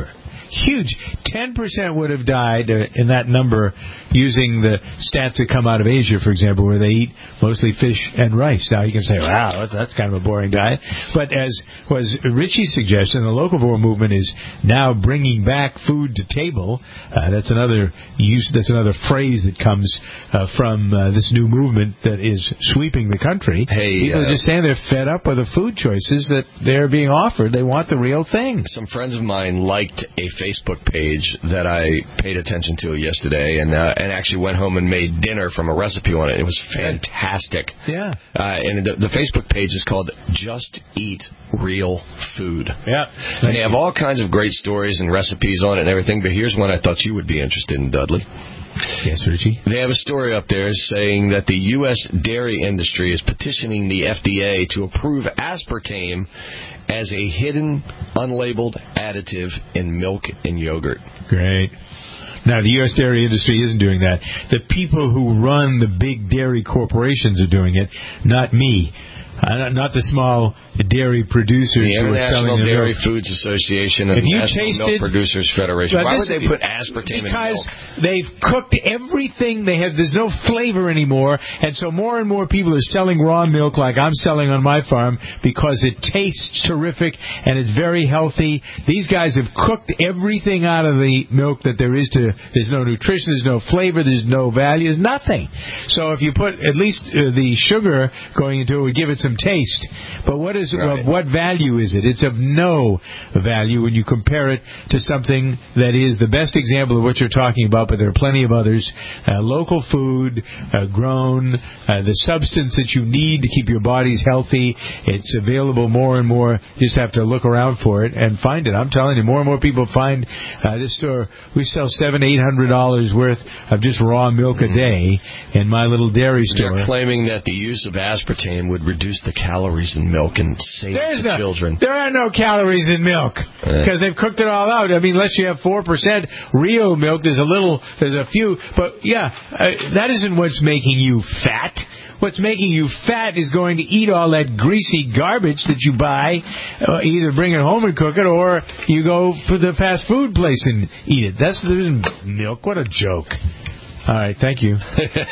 huge. ten percent would have died uh, in that number using the stats that come out of Asia, for example, where they eat mostly fish and rice. Now, you can say, wow, that's, that's kind of a boring diet. But as was Richie's suggestion, the locavore movement is now bringing back food to table. Uh, that's another use. That's another phrase that comes uh, from uh, this new movement that is sweeping the country. Hey, People uh, are just saying they're fed up with the food choices that they're being offered. They want the real thing. Some friends of mine liked a Facebook page that I paid attention to yesterday, and uh, and actually went home and made dinner from a recipe on it. It was fantastic. Yeah. Uh, and the, the Facebook page is called Just Eat Real Food. Yeah. And they have all kinds of great stories and recipes on it and everything, but here's one I thought you would be interested in, Dudley. Yes, Richie. They have a story up there saying that the U S dairy industry is petitioning the F D A to approve aspartame as a hidden, unlabeled additive in milk and yogurt. Great. Now, the U S dairy industry isn't doing that. The people who run the big dairy corporations are doing it, not me. Uh, not the small dairy producers the who are selling International Dairy milk. Foods Association and If you National tasted, Milk Producers Federation. Well, Why this, would they put aspartame in milk? Because they've cooked everything. They have there's no flavor anymore, and so more and more people are selling raw milk like I'm selling on my farm because it tastes terrific and it's very healthy. These guys have cooked everything out of the milk that there is to. There's no nutrition. There's no flavor. There's no value. There's nothing. So if you put at least uh, the sugar going into it, would give it some taste. But what is right. uh, what value is it? It's of no value when you compare it to something that is the best example of what you're talking about, but there are plenty of others. Uh, local food, uh, grown, uh, the substance that you need to keep your bodies healthy. It's available more and more. You just have to look around for it and find it. I'm telling you, more and more people find uh, this store. We sell seven, eight hundred dollars worth of just raw milk a day in my little dairy store. They're claiming that the use of aspartame would reduce the calories in milk and save There's the no, children. There are no calories in milk because they've cooked it all out. I mean, unless you have four percent real milk, there's a little, there's a few. But yeah, uh, that isn't what's making you fat. What's making you fat is going to eat all that greasy garbage that you buy, uh, either bring it home and cook it, or you go for the fast food place and eat it. That's there isn't milk. What a joke. All right, thank you.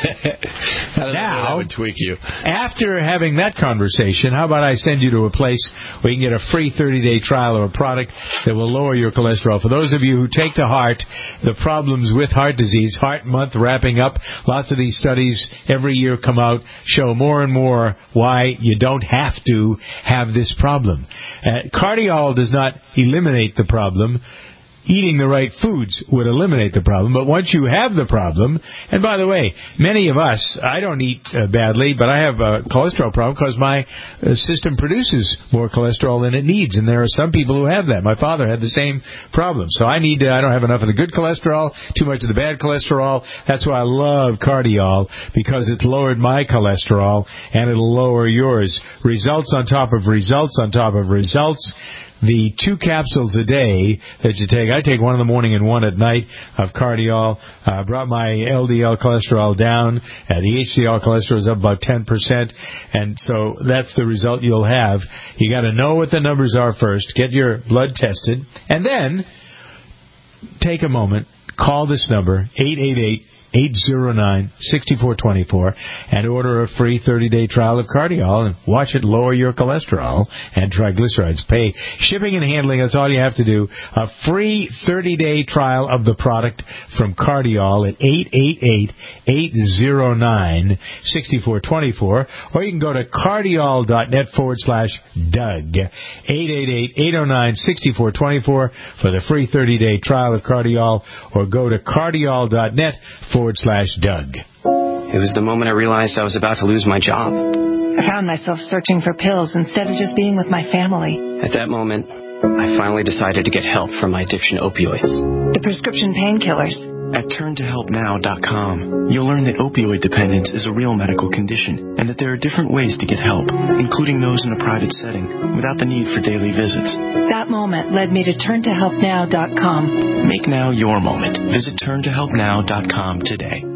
Now, that would tweak you. After having that conversation, how about I send you to a place where you can get a free thirty-day trial of a product that will lower your cholesterol. For those of you who take to heart the problems with heart disease, Heart Month wrapping up, lots of these studies every year come out, show more and more why you don't have to have this problem. Uh, Cardiol does not eliminate the problem. Eating the right foods would eliminate the problem. But once you have the problem, and by the way, many of us, I don't eat uh, badly, but I have a cholesterol problem because my uh, system produces more cholesterol than it needs. And there are some people who have that. My father had the same problem. So I need to, I don't have enough of the good cholesterol, too much of the bad cholesterol. That's why I love Cardiol, because it's lowered my cholesterol and it'll lower yours. Results on top of results on top of results. The two capsules a day that you take, I take one in the morning and one at night of Cardiol. I uh, brought my L D L cholesterol down. Uh, the H D L cholesterol is up about ten percent. And so that's the result you'll have. You got to know what the numbers are first. Get your blood tested. And then take a moment. Call this number, eight eight eight, eight zero nine, six four two four, and order a free thirty-day trial of Cardiol and watch it lower your cholesterol and triglycerides. Pay shipping and handling, that's all you have to do. A free thirty-day trial of the product from Cardiol at eight eight eight, eight zero nine, six four two four, or you can go to cardiol.net forward slash Doug. eight eight eight, eight zero nine, six four two four for the free thirty-day trial of Cardiol, or go to cardiol.net forward slash Doug. It was the moment I realized I was about to lose my job. I found myself searching for pills instead of just being with my family. At that moment, I finally decided to get help from my addiction opioids. The prescription painkillers. At turn to help now dot com, you'll learn that opioid dependence is a real medical condition and that there are different ways to get help, including those in a private setting, without the need for daily visits. That moment led me to turn to help now dot com. Make now your moment. Visit turn to help now dot com today.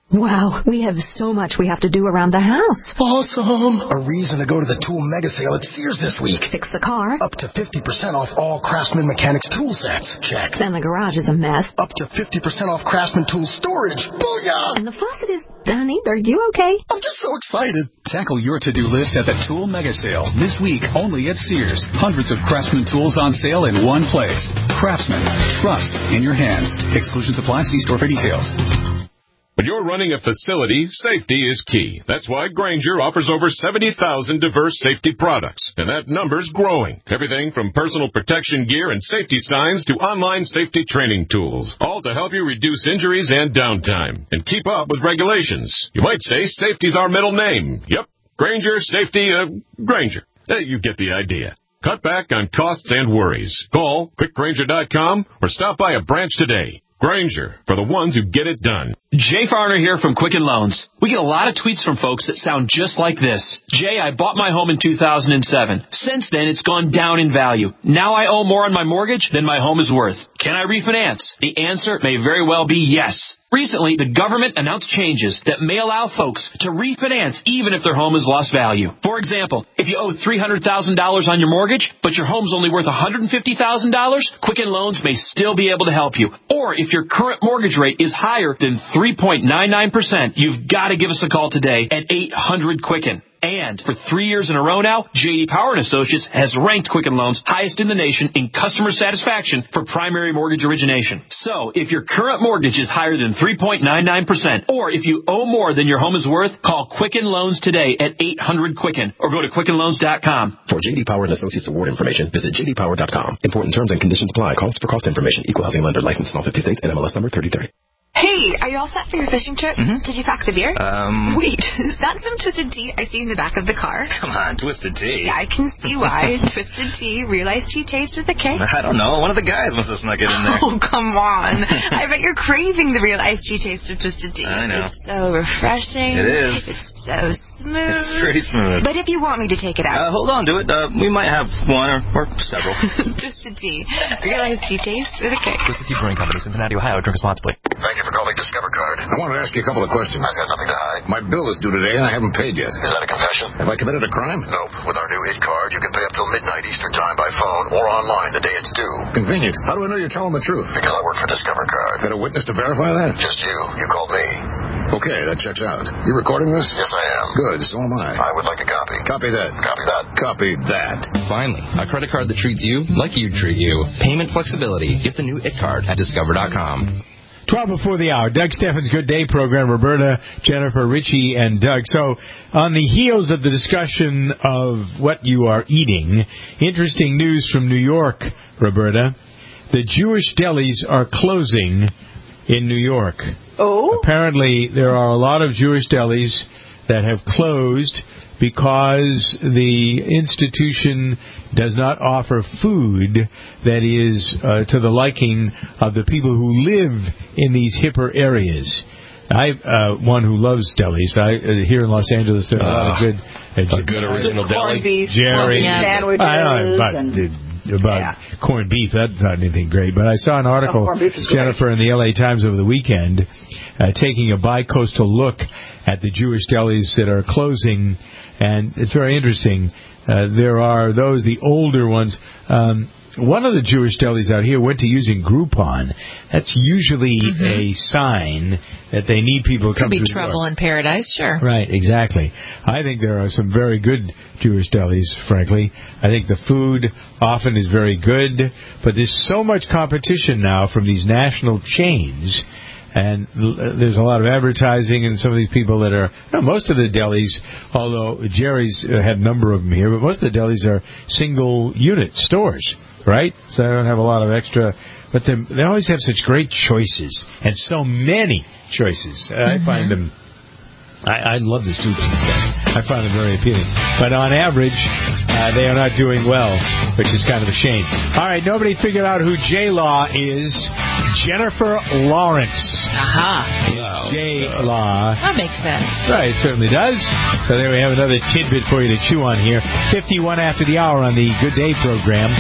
Wow, we have so much we have to do around the house. Awesome! A reason to go to the tool mega sale at Sears this week. Fix the car. Up to fifty percent off all Craftsman Mechanics tool sets. Check. Then the garage is a mess. Up to fifty percent off Craftsman tool storage. Booyah! And the faucet is... Honey, are you okay? I'm just so excited. Tackle your to-do list at the Tool Mega Sale this week only at Sears. Hundreds of Craftsman tools on sale in one place. Craftsman. Trust in your hands. Exclusions apply. See store for details. When you're running a facility, safety is key. That's why Grainger offers over seventy thousand diverse safety products, and that number's growing. Everything from personal protection gear and safety signs to online safety training tools, all to help you reduce injuries and downtime and keep up with regulations. You might say safety's our middle name. Yep, Grainger, safety, uh, Grainger. Uh, you get the idea. Cut back on costs and worries. Call quick grainger dot com or stop by a branch today. Grainger, for the ones who get it done. Jay Farner here from Quicken Loans. We get a lot of tweets from folks that sound just like this. Jay, I bought my home in two thousand seven. Since then, it's gone down in value. Now I owe more on my mortgage than my home is worth. Can I refinance? The answer may very well be yes. Recently, the government announced changes that may allow folks to refinance even if their home has lost value. For example, if you owe three hundred thousand dollars on your mortgage, but your home's only worth one hundred fifty thousand dollars, Quicken Loans may still be able to help you. Or if your current mortgage rate is higher than three point nine nine percent, you've got to give us a call today at eight hundred Quicken. And for three years in a row now, J D Power and Associates has ranked Quicken Loans highest in the nation in customer satisfaction for primary mortgage origination. So, if your current mortgage is higher than three point nine nine percent, or if you owe more than your home is worth, call Quicken Loans today at eight hundred Quicken or go to quicken loans dot com. For J D Power and Associates award information, visit j d power dot com. Important terms and conditions apply. Calls for cost information. Equal housing lender licensed in all fifty states and M L S number thirty thirty. Hey, are you all set for your fishing trip? Mm-hmm. Did you pack the beer? Um. Wait, is that some Twisted Tea I see in the back of the car? Come on, Twisted Tea. Yeah, I can see why. Twisted Tea, real iced tea taste with a K. I don't know. One of the guys must have snuck it in there. Oh, come on. I bet you're craving the real iced tea taste of Twisted Tea. I know. It's so refreshing. It is. It's so smooth. It's pretty smooth. But if you want me to take it out. Uh, hold on to it. Uh, we might have one or, or several. Twisted Tea. Real iced tea taste with a K. Twisted Tea Brewing Company, Cincinnati, Ohio. Drink responsibly. Thank you for calling Discover Card. I wanted to ask you a couple of questions. I've got nothing to hide. My bill is due today, and I haven't paid yet. Is that a confession? Have I committed a crime? Nope. With our new It Card, you can pay up till midnight Eastern Time by phone or online the day it's due. Convenient. How do I know you're telling the truth? Because I work for Discover Card. Got a witness to verify that? Just you. You called me. Okay, that checks out. You recording this? Yes, I am. Good, so am I. I would like a copy. Copy that. Copy that. Copy that. Finally, a credit card that treats you like you treat you. Payment flexibility. Get the new It Card at discover dot com. twelve before the hour. Doug Steffens' Good Day program. Roberta, Jennifer, Richie, and Doug. So, on the heels of the discussion of what you are eating, interesting news from New York, Roberta. The Jewish delis are closing in New York. Oh? Apparently, there are a lot of Jewish delis that have closed because the institution does not offer food that is uh, to the liking of the people who live in these hipper areas. I uh, one who loves delis. I uh, here in Los Angeles there are a lot of good, uh, a good original deli. Beef, Jerry, yeah. sandwiches. I don't know about, and, about yeah. corned beef. That's not anything great. But I saw an article, oh, Jennifer, in the L A Times over the weekend, uh, taking a bi-coastal look at the Jewish delis that are closing. And it's very interesting. Uh, there are those, the older ones. Um, one of the Jewish delis out here went to using Groupon. That's usually mm-hmm. a sign that they need people to come Could be to trouble in paradise, sure. Right, exactly. I think there are some very good Jewish delis, frankly. I think the food often is very good, but there's so much competition now from these national chains. And there's a lot of advertising, and some of these people that are, you know, most of the delis, although Jerry's had a number of them here, but most of the delis are single unit stores, right? So they don't have a lot of extra, but they, they always have such great choices, and so many choices. Mm-hmm. I find them, I, I love the soups and stuff. I find them very appealing. But on average, uh, they are not doing well, which is kind of a shame. All right, nobody figured out who J-Law is. Jennifer Lawrence. Aha. Uh-huh. J-Law. That makes sense. Right, it certainly does. So there we have another tidbit for you to chew on here. fifty-one after the hour on the Good Day program.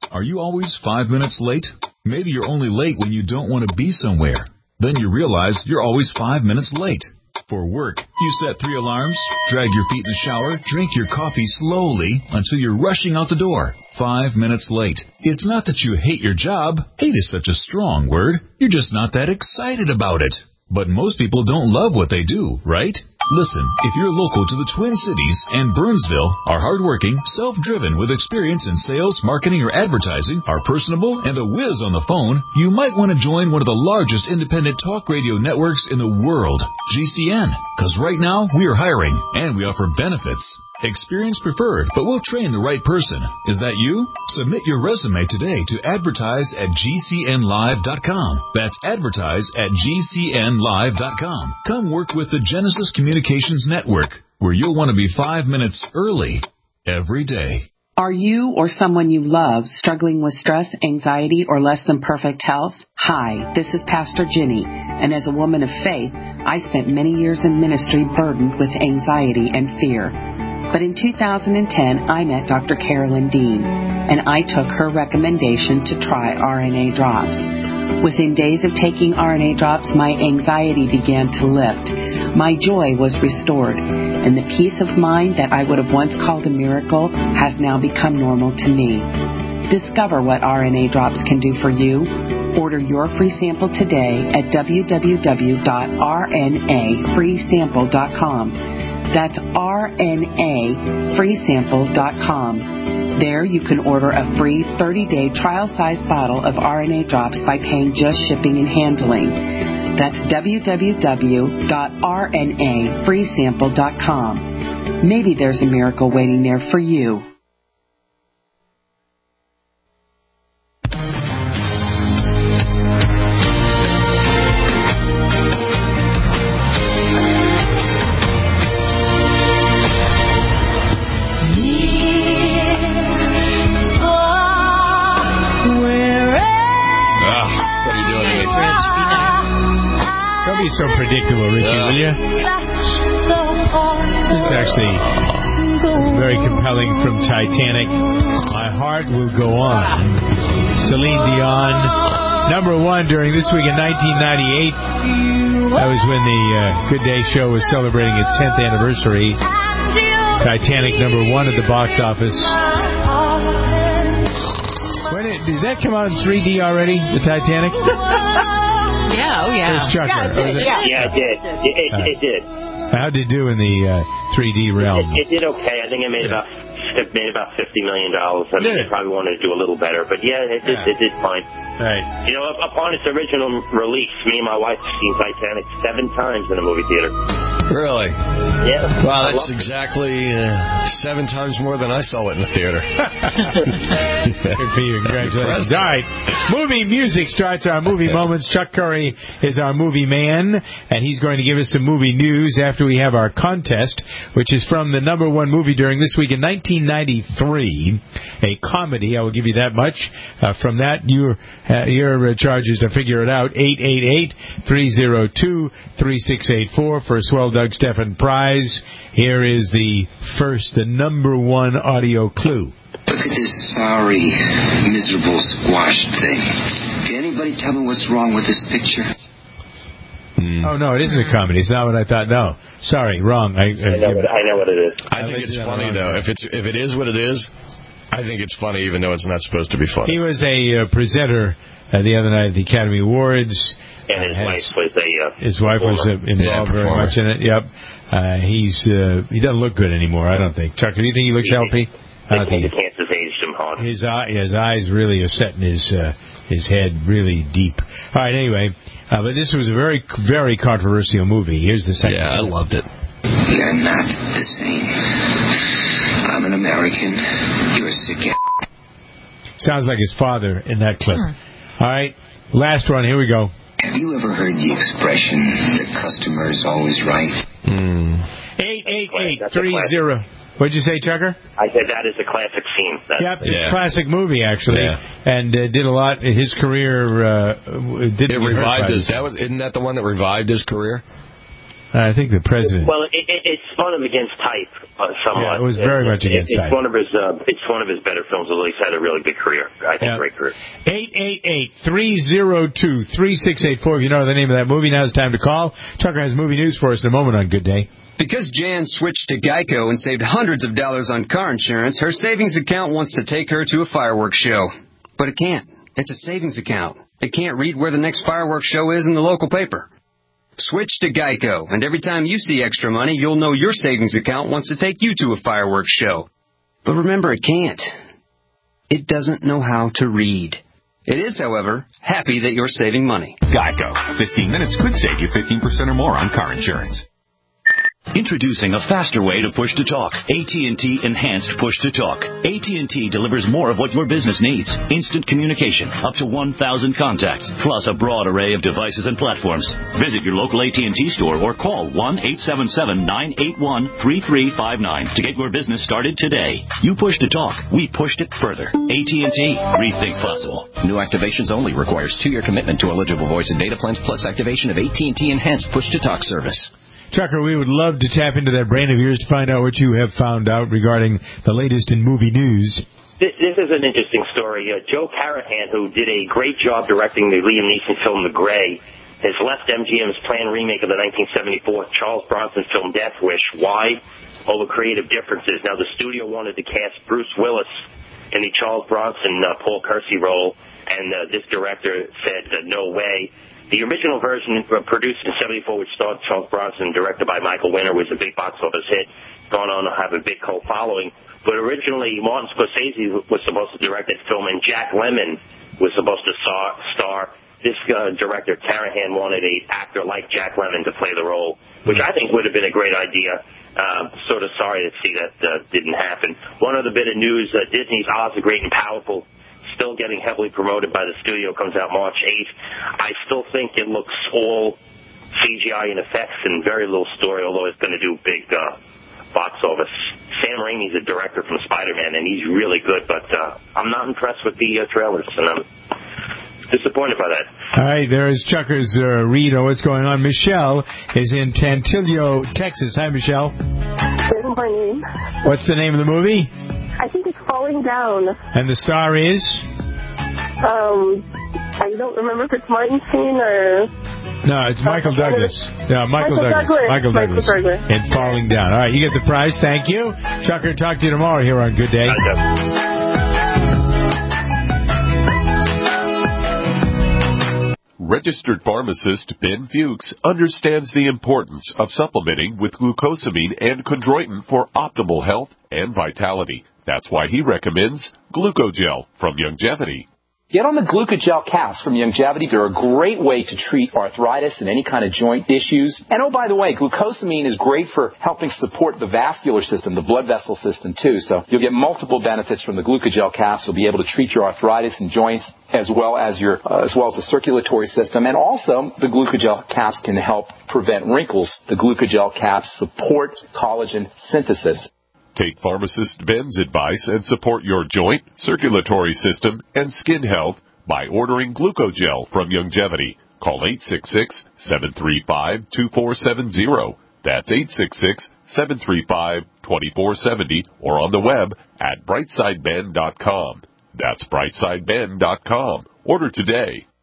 Are you always five minutes late? Maybe you're only late when you don't want to be somewhere. Then you realize you're always five minutes late. For work, you set three alarms, drag your feet in the shower, drink your coffee slowly until you're rushing out the door. Five minutes late. It's not that you hate your job. Hate is such a strong word. You're just not that excited about it. But most people don't love what they do, right? Listen, if you're local to the Twin Cities and Burnsville, are hardworking, self-driven with experience in sales, marketing, or advertising, are personable, and a whiz on the phone, you might want to join one of the largest independent talk radio networks in the world, G C N. Because right now, we are hiring, and we offer benefits. Experience preferred, but we'll train the right person. Is that you? Submit your resume today to advertise at G C N live dot com. That's advertise at G C N live dot com. Come work with the Genesis Communications Network, where you'll want to be five minutes early every day. Are you or someone you love struggling with stress, anxiety, or less than perfect health? Hi, this is Pastor Jenny, and as a woman of faith, I spent many years in ministry burdened with anxiety and fear. But in two thousand ten, I met Doctor Carolyn Dean, and I took her recommendation to try R N A drops. Within days of taking R N A drops, my anxiety began to lift. My joy was restored, and the peace of mind that I would have once called a miracle has now become normal to me. Discover what R N A drops can do for you. Order your free sample today at w w w dot r n a free sample dot com. That's R N A free sample dot com. There you can order a free thirty-day trial-sized bottle of R N A drops by paying just shipping and handling. That's w w w dot r n a free sample dot com. Maybe there's a miracle waiting there for you. So predictable, Richie, yeah. Will you? This is actually very compelling from Titanic. My Heart Will Go On. Celine Dion, number one during This Week in nineteen ninety-eight. That was when the uh, Good Day Show was celebrating its tenth anniversary. Titanic, number one at the box office. When it, did that come out in three D already, the Titanic? Yeah, oh yeah. Where's Chucker? Yeah, it did. Yeah, yeah, it did. It, it, uh, it did. How did it do in the uh, three D realm? It, it did okay. I think it made yeah. about it made about fifty million dollars. I mean, it probably wanted to do a little better, but yeah, it did. Yeah. It did fine. Right. You know, upon its original release, me and my wife have seen Titanic seven times in a movie theater. Really? Yeah. Wow, that's exactly uh, seven times more than I saw it in the theater. Good for you. Congratulations. All right. Movie music starts our movie moments. Chuck Curry is our movie man, and he's going to give us some movie news after we have our contest, which is from the number one movie during This Week in nineteen ninety-three, a comedy. I will give you that much. Uh, from that, your uh, your charge is to figure it out. eight eight eight, three oh two, three six eight four for a swell Doug Stephan prize. Here is the first, the number one audio clue. Look at this sorry, miserable, squashed thing. Can anybody tell me what's wrong with this picture? Mm. Oh, no, it isn't a comedy. It's not what I thought. No. Sorry, wrong. I, I, know, what, I know what it is. I think it's funny, though. If it's if it is what it is, I think it's funny even though it's not supposed to be funny. He was a uh, presenter uh, the other night at the Academy Awards. And his uh, wife was a uh, His wife performer. was uh, involved yeah, very much in it. Yep. Uh, he's uh, he doesn't look good anymore, I don't think. Chuck, do you think he looks healthy? I don't think the cancer's aged him hard. His eye, his eyes really are set in his uh, his head really deep. All right, anyway, uh, but this was a very very controversial movie. Here's the second. Yeah, I loved it. We are not the same. I'm an American. You're a sick ass. Sounds like his father in that clip. Hmm. All right, last one. Here we go. Have you ever heard the expression, the customer is always right? Mm. eight eight eight, three zero. What'd you say, Chucker? I said that is a classic scene. That's, yep, it's yeah. a classic movie, actually. Yeah. And uh, did a lot. His career uh, did It revived his... That was, isn't that the one that revived his career? I think the president. Well, it, it, it's sort of against type uh, somewhat. Yeah, it was very it, much against it, it's type. One of his, uh, it's one of his better films. Although he's had a really good career. I think Yeah. great career. eight eight eight, three oh two, three six eight four. If you know the name of that movie, now's the time to call. Tucker has movie news for us in a moment on Good Day. Because Jan switched to Geico and saved hundreds of dollars on car insurance, her savings account wants to take her to a fireworks show. But it can't. It's a savings account. It can't read where the next fireworks show is in the local paper. Switch to Geico, and every time you see extra money, you'll know your savings account wants to take you to a fireworks show. But remember, it can't. It doesn't know how to read. It is, however, happy that you're saving money. Geico. fifteen minutes could save you fifteen percent or more on car insurance. Introducing a faster way to push-to-talk. A T and T Enhanced Push-to-Talk. A T and T delivers more of what your business needs. Instant communication, up to one thousand contacts, plus a broad array of devices and platforms. Visit your local A T and T store or call one eight seven seven, nine eight one, three three five nine to get your business started today. You push-to-talk. We pushed it further. A T and T. Rethink possible. New activations only. Requires two-year commitment to eligible voice and data plans plus activation of A T and T Enhanced Push-to-Talk service. Tucker, we would love to tap into that brain of yours to find out what you have found out regarding the latest in movie news. This, this is an interesting story. Uh, Joe Carnahan, who did a great job directing the Liam Neeson film The Grey, has left M G M's planned remake of the nineteen seventy-four Charles Bronson film Death Wish. Why? Over creative differences. Now, the studio wanted to cast Bruce Willis in the Charles Bronson uh, Paul Kersey role, and uh, this director said uh, no way. The original version, produced in seventy-four, which starred Charles Bronson, directed by Michael Winner, was a big box office hit, gone on to have a big cult following. But originally, Martin Scorsese was supposed to direct that film, and Jack Lemmon was supposed to star. star. This uh, director, Carnahan, wanted an actor like Jack Lemmon to play the role, which I think would have been a great idea. Uh, sort of sorry to see that uh, didn't happen. One other bit of news, uh, Disney's Oz the Great and Powerful, still getting heavily promoted by the studio, comes out March eighth. I still think it looks all C G I and effects and very little story, although it's going to do big uh, box office. Sam Raimi's a director from Spider-Man, and he's really good, but uh, I'm not impressed with the uh, trailers, and I'm disappointed by that. All right, there is Chucker's uh, read on what's going on. Michelle is in Tantillo, Texas. Hi, Michelle. Good morning. What's the name of the movie? I think it's Falling Down. And the star is? Um, I don't remember if it's Martin Sheen or... No, it's Michael uh, Douglas. Yeah, Michael, Michael Douglas. Douglas. Michael Douglas. Michael Douglas. And Falling Down. All right, you get the prize. Thank you. Chucker, talk to you tomorrow here on Good Day. Registered pharmacist Ben Fuchs understands the importance of supplementing with glucosamine and chondroitin for optimal health and vitality. That's why he recommends Glucogel from Youngevity. Get on the Glucogel caps from Youngevity. They're a great way to treat arthritis and any kind of joint issues. And oh, by the way, glucosamine is great for helping support the vascular system, the blood vessel system, too. So you'll get multiple benefits from the Glucogel caps. You'll be able to treat your arthritis and joints as well as your uh, as well as the circulatory system. And also, the Glucogel caps can help prevent wrinkles. The Glucogel caps support collagen synthesis. Take pharmacist Ben's advice and support your joint, circulatory system, and skin health by ordering Glucogel from Youngevity. Call eight six six, seven three five, two four seven zero. That's eight six six, seven three five, two four seven zero or on the web at brightside ben dot com. That's brightside ben dot com. Order today.